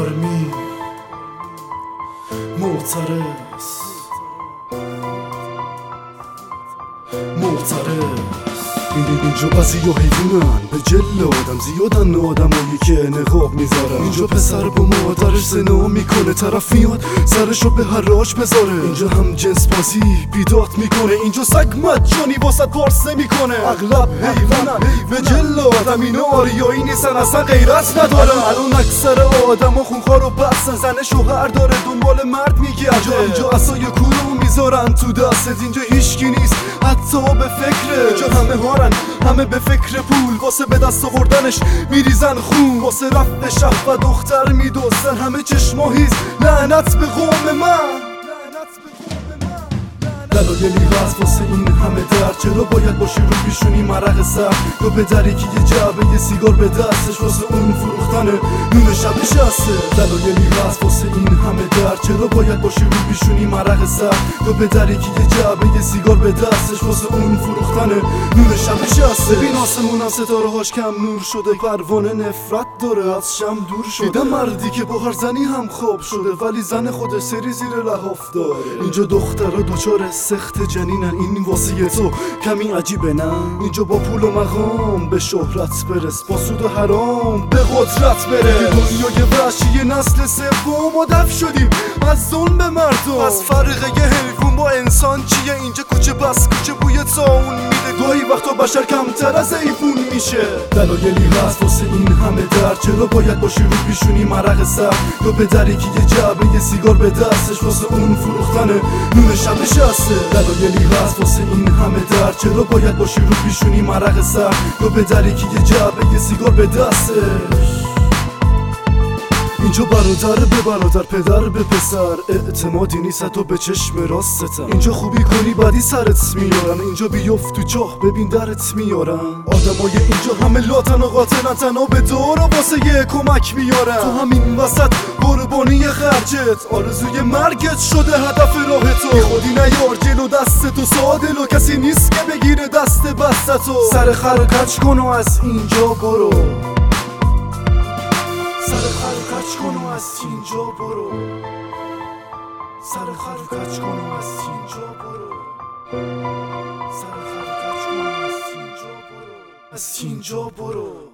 آرمین معترض اینجا بعضی ها حیوانن به جل آدم زیادن آدمایی که نقاب میذارن. اینجا پسر با مادرش زنا میکنه، طرف میاد سرشو به حراج بذاره. اینجا هم جنس بازی بیداد میکنه، اینجا سگ مجانی واسه پارسه میکنه. اغلب حیوانن به جل آدم، اینا آریایی نیستن اصلا غیرت ندارن. الان اکثر آدما خونخوار و بسن، زن شوهر داره دنبال مرد میگرده. اینجا عصای کورو میذارن تو دستت، اینجا هیچکی نیست حتی به فکره. اینجا همه هارن، همه به فکر پول، واسه به دست آوردنش میریزن خون، واسه رفع شهوت دختر میدوزن. همه چشماهیز لعنت به قوم من. دلایلی هست واسه این همه درد، چرا باید باشی رو پیشونی مرق سر یا به دریکی یه جعبه یه سیگار به دستش واسه اون فروختن نون شب نشسته. دلایلی هست واسه این همه درد، چرا باید باشی رو پیشونی مرق سر یا به دریکی یه جعبه یه سیگار به دستش واسه اون فروختن نون شب نشسته. ببین آسمونم ستاره هاش کم نور شده، پروانه نفرت داره از شم دور شده. دیدم مردی که با هر زنی هم خواب شده، ولی زن خودش سری زیر لحاف داره. اینجا دخترها دوچار سخت جنینن، این واسه تو کمی عجیبه نه؟ اینجا با پول و مقام به شهرت برس، با سود و حرام به قدرت بره. دنیای وحشی نسل سوم و دف شدیم از ظلم مردم، از فرقه حیوان با انسان چیه؟ اینجا کوچه بس کوچه بوی طاعون میده، گاهی وقتا بشر کمتر از حیوان میشه. دلایلی هست واسه این همه درد، چرا باید باشی رو پیشونی مرق سر یا به دریکی یه جعبه یه سیگار به دستش واسه اون فروختن نون شب نشسته. دلایلی هست واسه این همه درد، چرا باید باشی رو پیشونی مرق سر یا به دریکی یه جعبه یه سیگار به دستش. اینجا برادر به برادر، پدر به پسر، اعتمادی نیست حتی به چشم راستتم. اینجا خوبی کنی بعدی سرت میارن، اینجا بیفت تو چاه ببین درت میارن. آدمای اینجا همه لاتن و قاطنن، تنها به دور واسه یه کمک میارن. تو همین وسط قربانی خرجت، آرزوی مرگت شده هدف راه تو. بی خودی نیار جلو دستتو، ساده لو کسی نیست که بگیره دست بستتو. سر خر کچ کن و از اینجا برو، سر خر کچ کن و از اینجا برو، سر خر کچ کن و از اینجا برو، سر خر کچ کن و از اینجا برو، از اینجا برو.